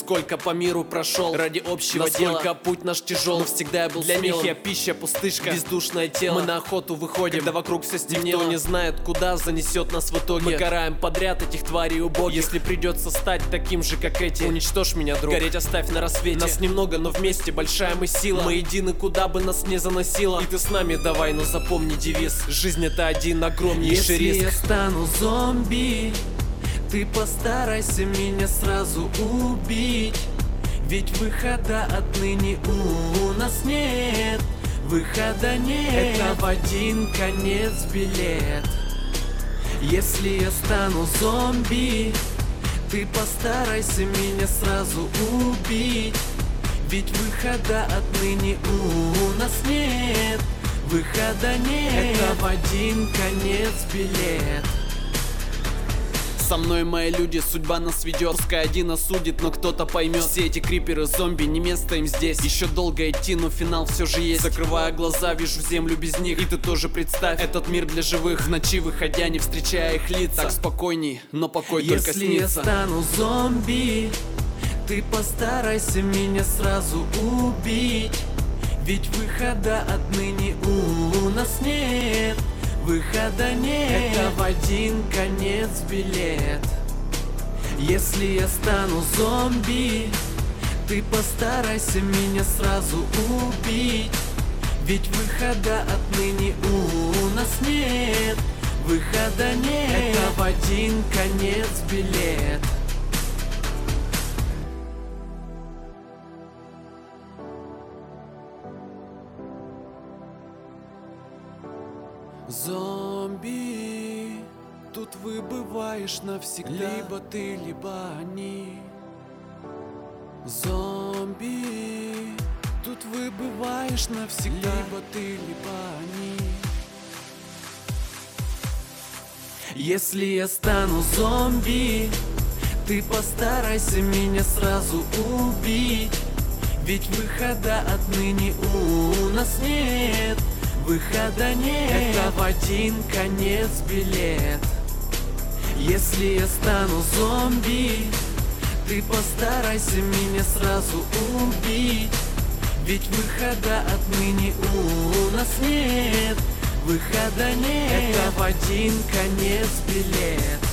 сколько по миру прошел ради общего дела. Насколько путь наш тяжел, но всегда я был для смелым. Них я пища, пустышка, бездушное тело. Мы на охоту выходим, когда вокруг все стемнело. Никто не знает, куда занесет нас в итоге. Мы караем подряд этих тварей убогих. Если придется стать таким же, как эти, уничтожь меня, друг, гореть оставь на рассвете. Нас немного, но вместе большая мы сила. Мы едины, куда бы нас не заносило. И ты с нами давай, но запомни девиз: жизнь это один огромнейший риск. Если я стану зомби, ты постарайся меня сразу убить. Ведь выхода отныне у нас нет. Выхода нет, это в один конец билет. Если я стану зомби, ты постарайся меня сразу убить. Ведь выхода отныне у нас нет. Выхода нет, это в один конец билет. Со мной мои люди, судьба нас ведет. Пускай один осудит, но кто-то поймет. Все эти криперы, зомби, не место им здесь. Еще долго идти, но финал все же есть. Закрывая глаза, вижу землю без них. И ты тоже представь, этот мир для живых. В ночи выходя, не встречая их лица. Так спокойней, но покой только снится. Если я стану зомби, ты постарайся меня сразу убить. Ведь выхода отныне у нас нет. Выхода нет, это в один конец билет. Если я стану зомби, ты постарайся меня сразу убить. Ведь выхода отныне у нас нет. Выхода нет, это в один конец билет. Зомби, тут выбываешь навсегда. Либо ты, либо они. Зомби, тут выбываешь навсегда. Либо ты, либо они. Если я стану зомби, ты постарайся меня сразу убить. Ведь выхода отныне у нас нет. Выхода нет, это в один конец билет. Если я стану зомби, ты постарайся меня сразу убить. Ведь выхода отныне у нас нет. Выхода нет, это в один конец билет.